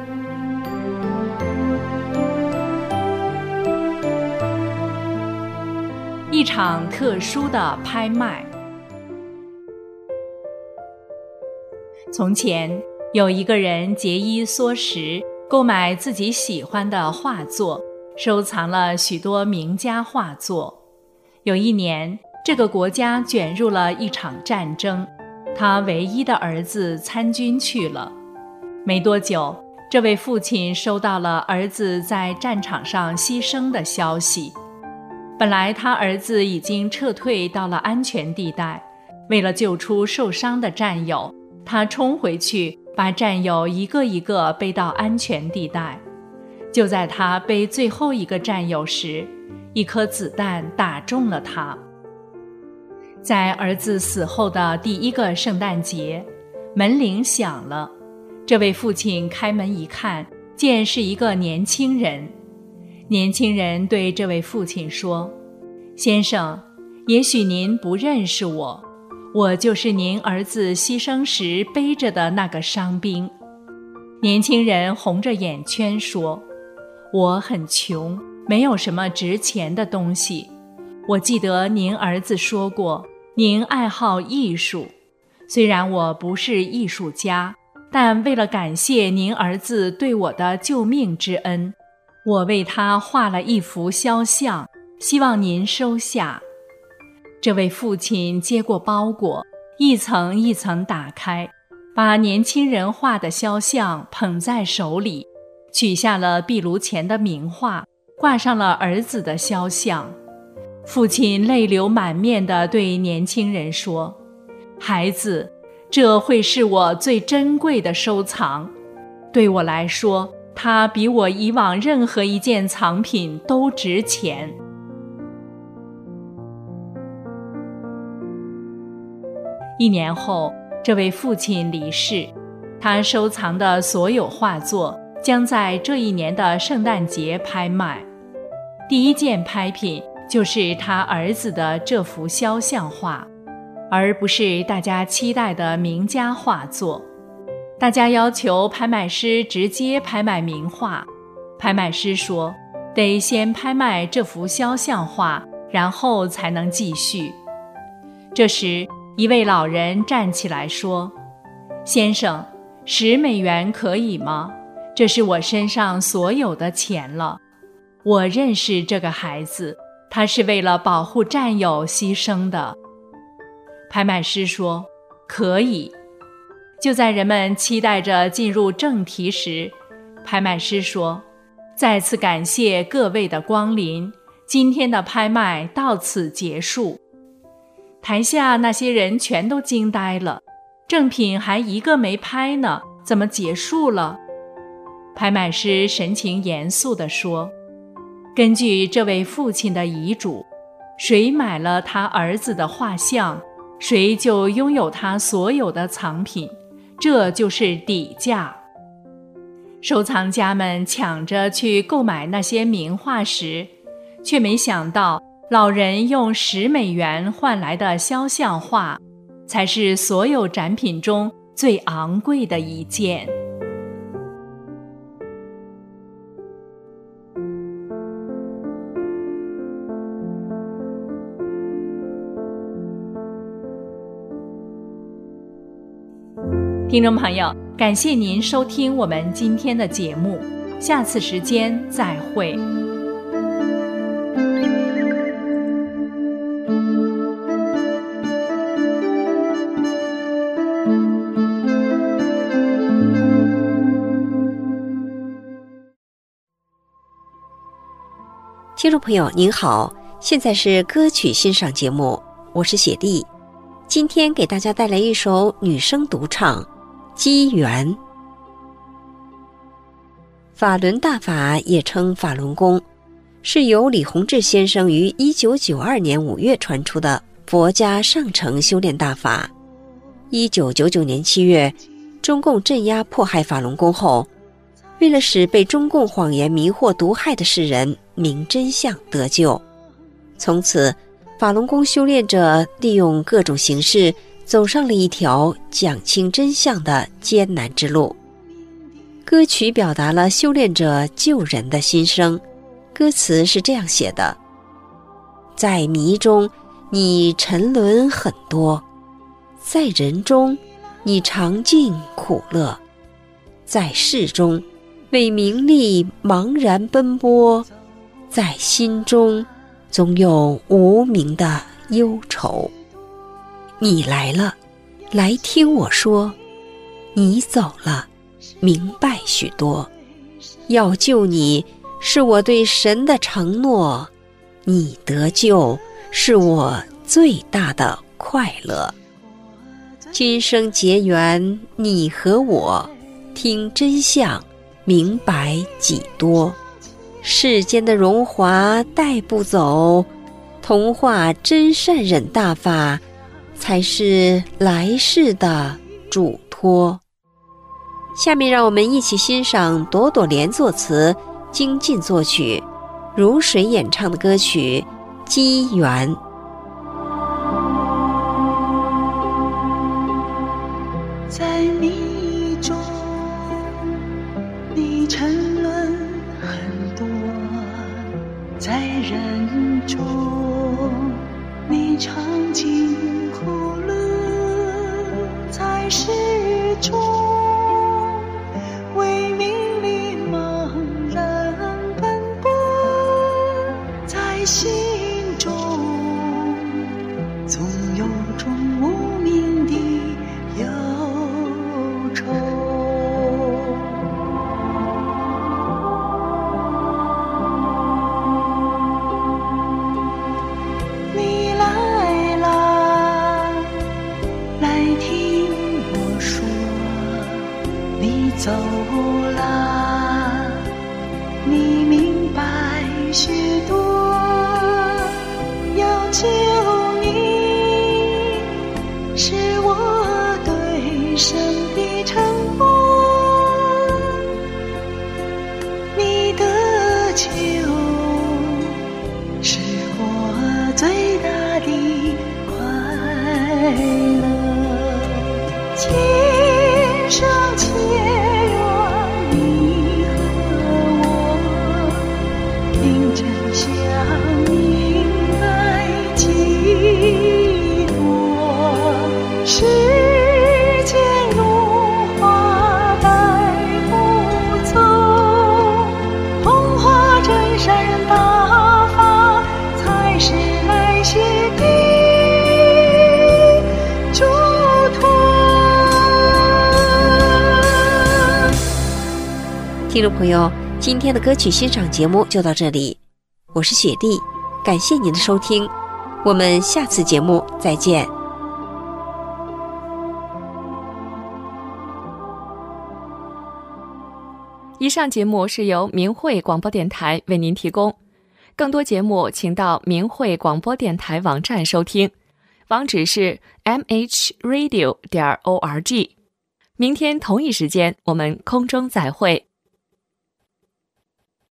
一场特殊的拍卖。从前有一个人节衣缩食，购买自己喜欢的画作，收藏了许多名家画作。有一年，这个国家卷入了一场战争，他唯一的儿子参军去了。没多久，这位父亲收到了儿子在战场上牺牲的消息。本来他儿子已经撤退到了安全地带，为了救出受伤的战友，他冲回去把战友一个一个背到安全地带。就在他背最后一个战友时，一颗子弹打中了他。在儿子死后的第一个圣诞节，门铃响了。这位父亲开门一看，见是一个年轻人。年轻人对这位父亲说：“先生，也许您不认识我，我就是您儿子牺牲时背着的那个伤兵。”年轻人红着眼圈说：“我很穷，没有什么值钱的东西。我记得您儿子说过，您爱好艺术。虽然我不是艺术家，但为了感谢您儿子对我的救命之恩，我为他画了一幅肖像，希望您收下。”这位父亲接过包裹，一层一层打开，把年轻人画的肖像捧在手里，取下了壁炉前的名画，挂上了儿子的肖像。父亲泪流满面地对年轻人说：“孩子，这会是我最珍贵的收藏。对我来说，它比我以往任何一件藏品都值钱。”一年后，这位父亲离世，他收藏的所有画作将在这一年的圣诞节拍卖。第一件拍品就是他儿子的这幅肖像画，而不是大家期待的名家画作。大家要求拍卖师直接拍卖名画，拍卖师说得先拍卖这幅肖像画，然后才能继续。这时，一位老人站起来说：“先生，十美元可以吗？这是我身上所有的钱了。我认识这个孩子，他是为了保护战友牺牲的。”拍卖师说：“可以。”就在人们期待着进入正题时，拍卖师说：“再次感谢各位的光临，今天的拍卖到此结束。”台下那些人全都惊呆了，正品还一个没拍呢，怎么结束了？拍卖师神情严肃地说：“根据这位父亲的遗嘱，谁买了他儿子的画像，谁就拥有他所有的藏品，这就是底价。” 收藏家们抢着去购买那些名画时，却没想到老人用十美元换来的肖像画，才是所有展品中最昂贵的一件。听众朋友，感谢您收听我们今天的节目，下次时间再会。 听众朋友您好，现在是歌曲欣赏节目，我是雪莉。今天给大家带来一首女声独唱《机缘》。法轮大法也称法轮功，是由李洪志先生于一九九二年五月传出的佛家上乘修炼大法。一九九九年七月，中共镇压迫害法轮功后，为了使被中共谎言迷惑毒害的世人明真相得救，从此法轮功修炼者利用各种形式走上了一条讲清真相的艰难之路。歌曲表达了修炼者救人的心声，歌词是这样写的：在迷中你沉沦很多，在人中你尝尽苦乐，在世中为名利茫然奔波，在心中总有无名的忧愁。你来了，来听我说；你走了，明白许多。要救你，是我对神的承诺；你得救，是我最大的快乐。今生结缘，你和我，听真相，明白几多。世间的荣华带不走，同化真善忍大法，才是来世的嘱托。下面让我们一起欣赏朵朵莲作词、精进作曲、如水演唱的歌曲《机缘》。 在迷中你沉沦很多，在人中你尝尽苦乐，在世中为名利茫然奔波，在心中总有种无名的忧愁。你来啦，来听我说；你走啦，你明白许多。要救你，是我对神的承诺；你得救，是我最大的快乐。今生结缘，你和我，听真相，明白几多。世间荣华带不走，同化真善忍大法，才是来世的嘱托。 听众朋友，今天的歌曲欣赏节目就到这里，我是雪莉，感谢您的收听，我们下次节目再见。 以上节目是由明慧广播电台为您提供，更多节目请到明慧广播电台网站收听，网址是 m h radio 点 org。明天同一时间我们空中再会。